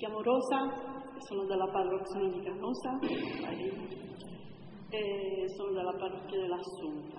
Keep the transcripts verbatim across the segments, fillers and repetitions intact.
chiamo Rosa, sono della parrocchia di Canosa e sono della parrocchia dell'Assunta.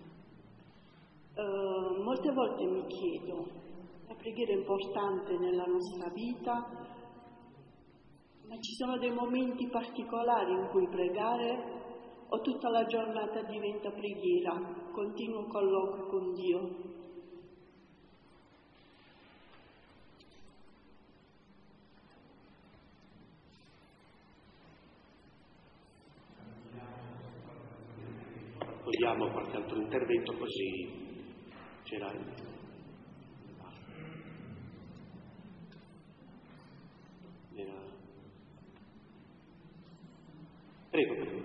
Uh, molte volte mi chiedo, la preghiera è importante nella nostra vita, ma ci sono dei momenti particolari in cui pregare o tutta la giornata diventa preghiera, continuo colloquio con Dio? Vogliamo qualche altro intervento così ce l'hai? Prego, prego.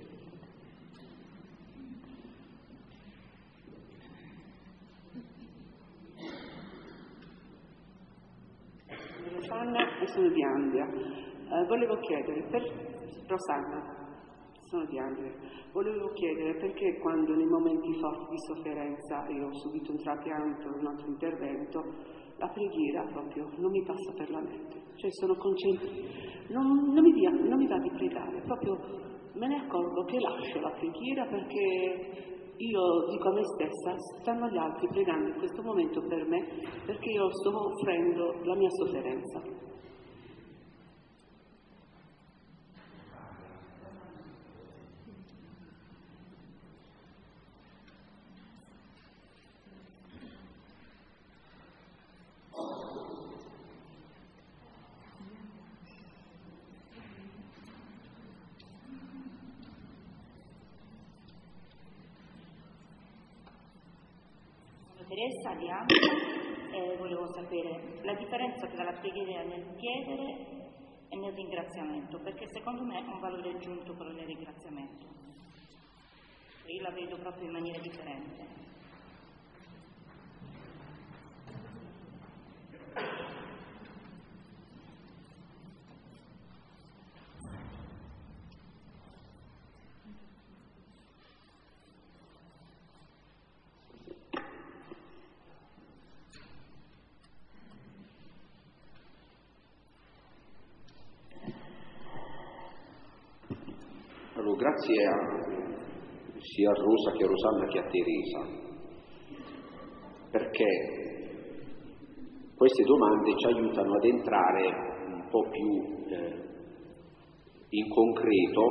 Sono Rosanna e sono di Andria. Eh, volevo chiedere, per Rosanna, sono di Andria. Volevo chiedere perché quando nei momenti forti di sofferenza io ho subito un trapianto, un altro intervento, la preghiera proprio non mi passa per la mente. Cioè sono concentrata, non, non, mi via, non mi va di pregare, proprio me ne accorgo che lascio la preghiera perché io dico a me stessa, stanno gli altri pregando in questo momento per me perché io sto offrendo la mia sofferenza. Teresa di Amica e volevo sapere la differenza tra la preghiera nel chiedere e nel ringraziamento, perché secondo me ha un valore aggiunto quello del ringraziamento. Io la vedo proprio in maniera differente. Allora, grazie a, sia a Rosa che a Rosanna che a Teresa, perché queste domande ci aiutano ad entrare un po' più eh, in concreto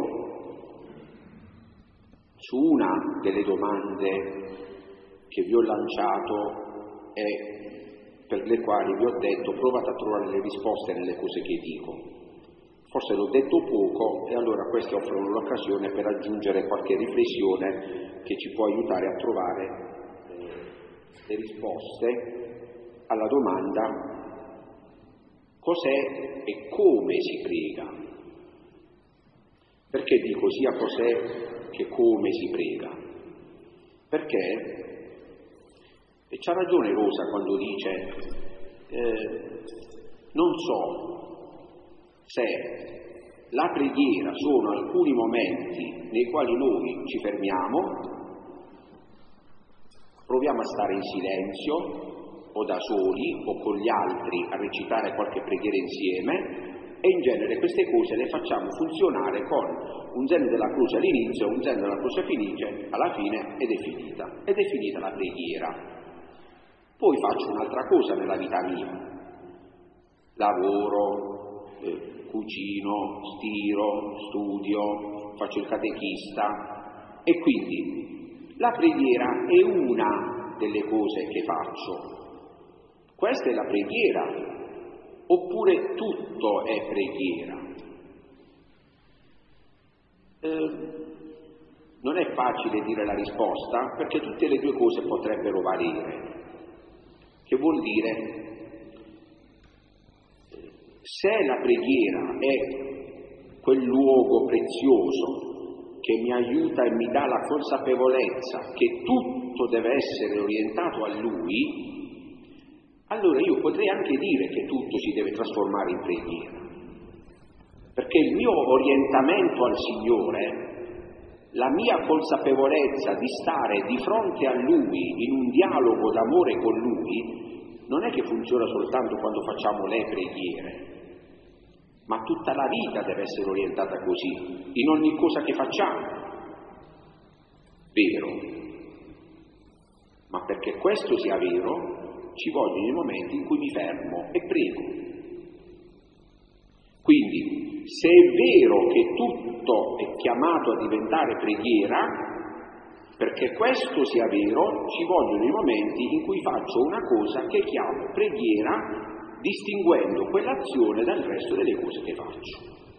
su una delle domande che vi ho lanciato e per le quali vi ho detto provate a trovare le risposte nelle cose che dico. Forse l'ho detto poco e allora queste offrono l'occasione per aggiungere qualche riflessione che ci può aiutare a trovare eh, le risposte alla domanda cos'è e come si prega. Perché dico sia cos'è che come si prega? Perché, e c'ha ragione Rosa quando dice eh, non so se la preghiera sono alcuni momenti nei quali noi ci fermiamo, proviamo a stare in silenzio o da soli o con gli altri a recitare qualche preghiera insieme e in genere queste cose le facciamo funzionare con un zen della croce all'inizio, un zen della croce finisce alla fine ed è finita, ed è finita la preghiera. Poi faccio un'altra cosa nella vita mia, lavoro, eh, cucino, stiro, studio, faccio il catechista e quindi la preghiera è una delle cose che faccio. Questa è la preghiera, oppure tutto è preghiera? Eh, non è facile dire la risposta perché tutte le due cose potrebbero valere, che vuol dire se la preghiera è quel luogo prezioso che mi aiuta e mi dà la consapevolezza che tutto deve essere orientato a Lui, allora io potrei anche dire che tutto si deve trasformare in preghiera, perché il mio orientamento al Signore, la mia consapevolezza di stare di fronte a Lui in un dialogo d'amore con Lui, non è che funziona soltanto quando facciamo le preghiere, tutta la vita deve essere orientata così, in ogni cosa che facciamo. Vero. Ma perché questo sia vero, ci vogliono i momenti in cui mi fermo e prego. Quindi, se è vero che tutto è chiamato a diventare preghiera, perché questo sia vero, ci vogliono i momenti in cui faccio una cosa che chiamo preghiera, distinguendo quell'azione dal resto delle cose che faccio.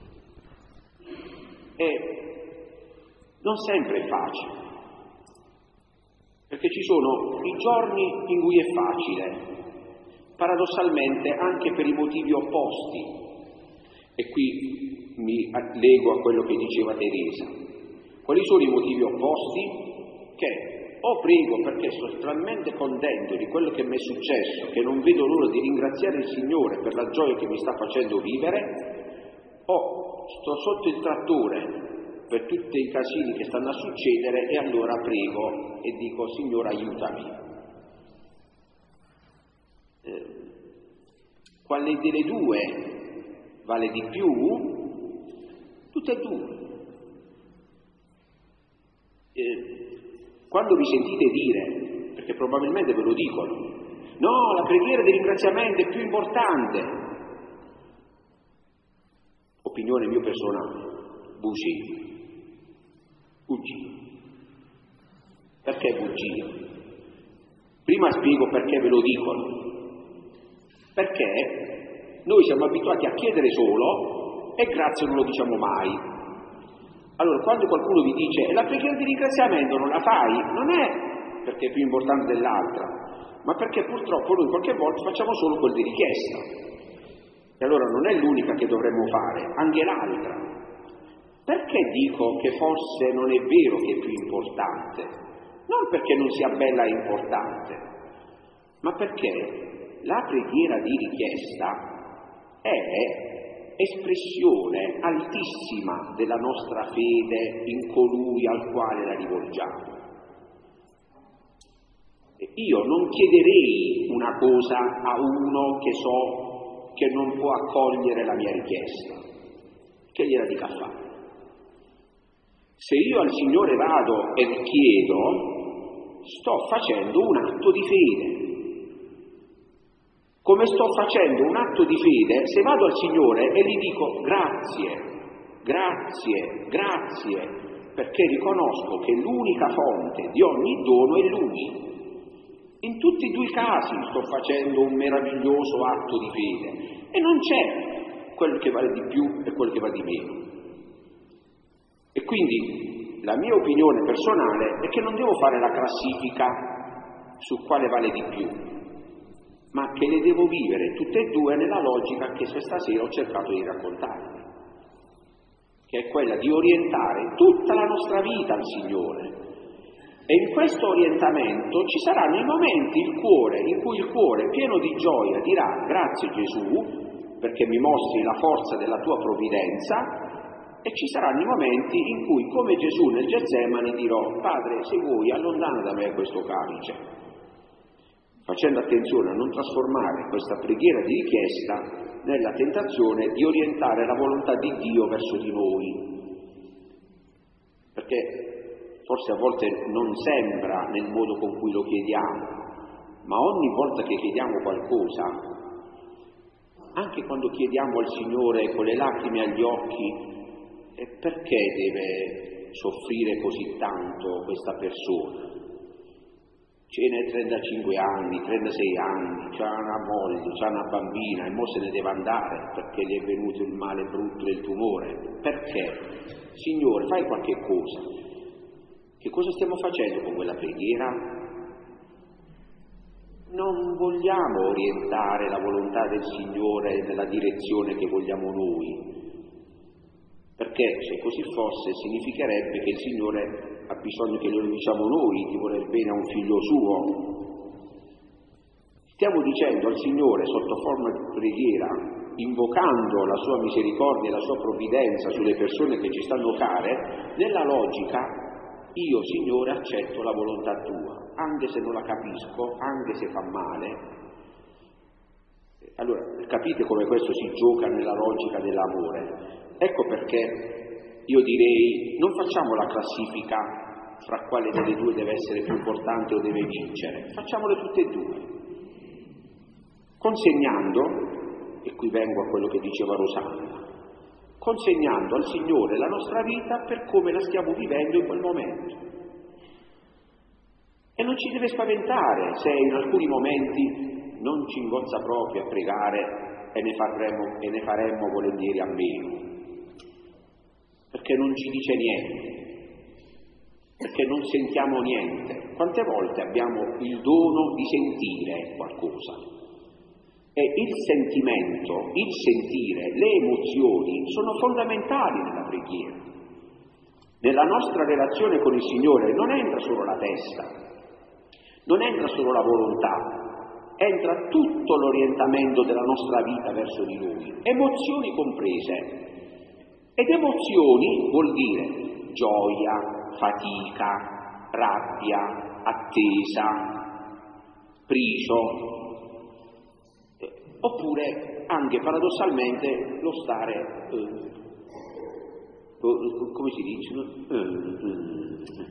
E non sempre è facile, perché ci sono i giorni in cui è facile, paradossalmente anche per i motivi opposti. E qui mi lego a quello che diceva Teresa. Quali sono i motivi opposti? Che o prego perché sto talmente contento di quello che mi è successo che non vedo l'ora di ringraziare il Signore per la gioia che mi sta facendo vivere, o sto sotto il trattore per tutti i casini che stanno a succedere e allora prego e dico Signore aiutami. Eh, quale delle due vale di più? Tutte e due. Eh, quando vi sentite dire, perché probabilmente ve lo dicono, no, la preghiera di ringraziamento è più importante, opinione mia personale, bugia. Bugia. Perché bugia? Prima spiego perché ve lo dicono. Perché noi siamo abituati a chiedere solo e grazie non lo diciamo mai. Allora, quando qualcuno vi dice la preghiera di ringraziamento non la fai, non è perché è più importante dell'altra, ma perché purtroppo noi qualche volta facciamo solo quel di richiesta. E allora non è l'unica che dovremmo fare, anche l'altra. Perché dico che forse non è vero che è più importante? Non perché non sia bella e importante, ma perché la preghiera di richiesta è espressione altissima della nostra fede in colui al quale la rivolgiamo. Io non chiederei una cosa a uno che so che non può accogliere la mia richiesta, che gliela dica a fare. Se io al Signore vado e chiedo, sto facendo un atto di fede. Come sto facendo un atto di fede se vado al Signore e gli dico grazie, grazie, grazie, perché riconosco che l'unica fonte di ogni dono è Lui. In tutti e due i casi sto facendo un meraviglioso atto di fede e non c'è quello che vale di più e quello che va di meno. E quindi la mia opinione personale è che non devo fare la classifica su quale vale di più, ma che le devo vivere tutte e due nella logica che stasera ho cercato di raccontarvi, che è quella di orientare tutta la nostra vita al Signore. E in questo orientamento ci saranno i momenti il cuore, in cui il cuore pieno di gioia dirà grazie Gesù perché mi mostri la forza della tua provvidenza, e ci saranno i momenti in cui come Gesù nel Getsemani dirò Padre se vuoi allontana da me questo calice, facendo attenzione a non trasformare questa preghiera di richiesta nella tentazione di orientare la volontà di Dio verso di noi, perché forse a volte non sembra nel modo con cui lo chiediamo, ma ogni volta che chiediamo qualcosa, anche quando chiediamo al Signore con le lacrime agli occhi, e perché deve soffrire così tanto questa persona? Ce n'è trentacinque anni, trentasei anni, c'ha una moglie, c'ha una bambina e mo se ne deve andare perché gli è venuto il male brutto del tumore. Perché? Signore, fai qualche cosa. Che cosa stiamo facendo con quella preghiera? Non vogliamo orientare la volontà del Signore nella direzione che vogliamo noi, perché se così fosse significherebbe che il Signore ha bisogno che lo diciamo noi di voler bene a un figlio suo. Stiamo dicendo al Signore sotto forma di preghiera, invocando la sua misericordia e la sua provvidenza sulle persone che ci stanno care, nella logica io Signore accetto la volontà tua, anche se non la capisco, anche se fa male. Allora, capite come questo si gioca nella logica dell'amore? Ecco perché io direi, non facciamo la classifica fra quale delle due deve essere più importante o deve vincere, facciamole tutte e due, consegnando, e qui vengo a quello che diceva Rosanna, consegnando al Signore la nostra vita per come la stiamo vivendo in quel momento. E non ci deve spaventare se in alcuni momenti non ci ingozza proprio a pregare e ne faremo, e ne faremmo volentieri a meno, perché non ci dice niente, perché non sentiamo niente. Quante volte abbiamo il dono di sentire qualcosa? E il sentimento, il sentire, le emozioni sono fondamentali nella preghiera. Nella nostra relazione con il Signore non entra solo la testa, non entra solo la volontà, entra tutto l'orientamento della nostra vita verso di Lui, emozioni comprese. Ed emozioni vuol dire gioia, fatica, rabbia, attesa, pricio, oppure anche paradossalmente lo stare, eh, come si dice, eh, eh.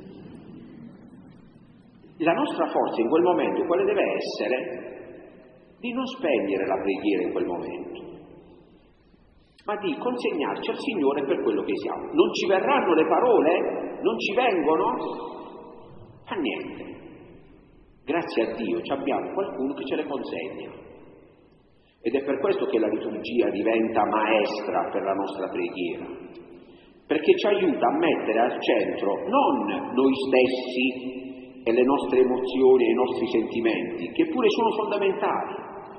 La nostra forza in quel momento quale deve essere? Di non spegnere la preghiera in quel momento, ma di consegnarci al Signore per quello che siamo. Non ci verranno le parole? Non ci vengono? Fa niente. Grazie a Dio ci abbiamo qualcuno che ce le consegna. Ed è per questo che la liturgia diventa maestra per la nostra preghiera, perché ci aiuta a mettere al centro non noi stessi e le nostre emozioni e i nostri sentimenti, che pure sono fondamentali.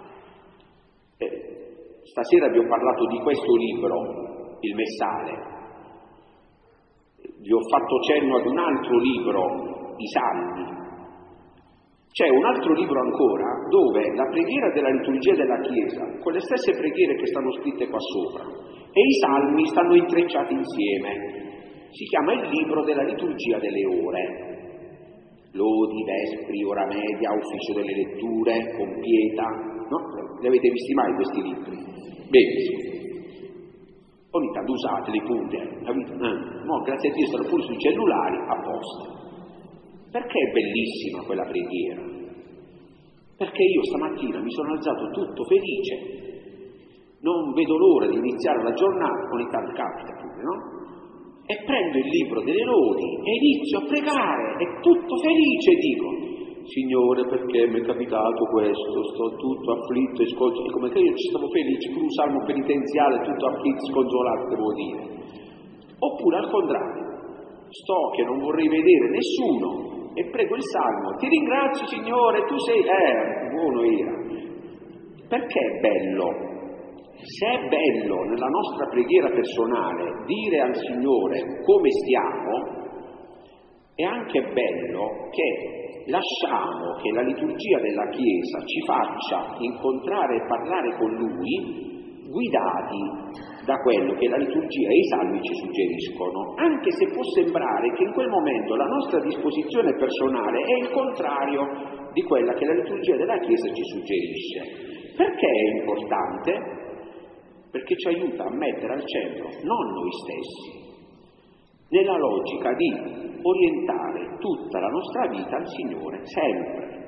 Eh, stasera vi ho parlato di questo libro, Il Messale, vi ho fatto cenno ad un altro libro, I Salmi. C'è un altro libro ancora dove la preghiera della liturgia della Chiesa, con le stesse preghiere che stanno scritte qua sopra, e i salmi stanno intrecciati insieme. Si chiama il libro della liturgia delle ore. Lodi, vespri, ora media, ufficio delle letture, compieta, no? Li avete visti mai questi libri? Benissimo. Ogni tanto usateli pure, capito? Eh, no, grazie a Dio stanno pure sui cellulari, apposta. Perché è bellissima quella preghiera? Perché io stamattina mi sono alzato tutto felice, non vedo l'ora di iniziare la giornata, ogni tanto capita pure, no? E prendo il libro delle lodi e inizio a pregare, e tutto felice dico: Signore, perché mi è capitato questo? Sto tutto afflitto e sconsolato, come che io ci stavo felice, per un salmo penitenziale, tutto afflitto e sconsolato, devo dire. Oppure al contrario, sto che non vorrei vedere nessuno, e prego il salmo: ti ringrazio Signore, tu sei, eh, buono era. Perché è bello? Se è bello nella nostra preghiera personale dire al Signore come stiamo, è anche bello che lasciamo che la liturgia della Chiesa ci faccia incontrare e parlare con Lui, guidati da quello che la liturgia e i salmi ci suggeriscono, anche se può sembrare che in quel momento la nostra disposizione personale è il contrario di quella che la liturgia della Chiesa ci suggerisce. Perché è importante? Perché ci aiuta a mettere al centro non noi stessi, nella logica di orientare tutta la nostra vita al Signore, sempre.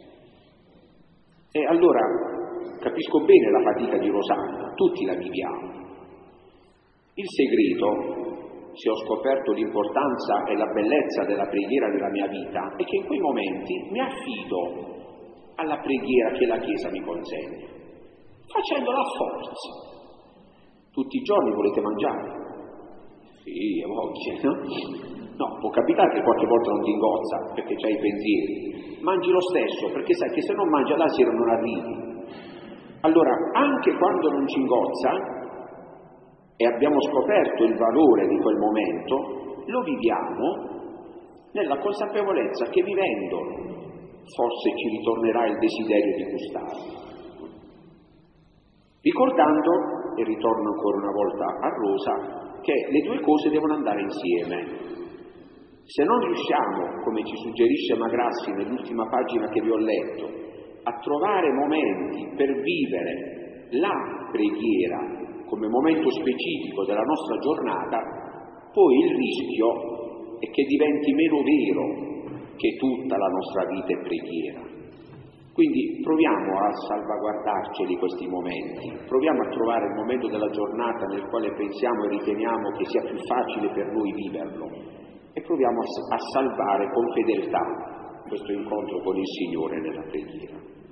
E allora capisco bene la fatica di Rosanna, tutti la viviamo. Il segreto, se ho scoperto l'importanza e la bellezza della preghiera nella mia vita, è che in quei momenti mi affido alla preghiera che la Chiesa mi consegna, facendola a forza. Tutti i giorni volete mangiare? Sì, a volte, no? No, può capitare che qualche volta non ti ingozza perché c'hai i pensieri. Mangi lo stesso, perché sai che se non mangi alla sera non arrivi. Allora, anche quando non ci ingozza e abbiamo scoperto il valore di quel momento, lo viviamo nella consapevolezza che vivendolo forse ci ritornerà il desiderio di gustare. Ricordando, e ritorno ancora una volta a Rosa, che le due cose devono andare insieme. Se non riusciamo, come ci suggerisce Magrassi nell'ultima pagina che vi ho letto, a trovare momenti per vivere la preghiera come momento specifico della nostra giornata, poi il rischio è che diventi meno vero che tutta la nostra vita è preghiera. Quindi proviamo a salvaguardarceli questi momenti, proviamo a trovare il momento della giornata nel quale pensiamo e riteniamo che sia più facile per noi viverlo e proviamo a, a salvare con fedeltà questo incontro con il Signore nella preghiera.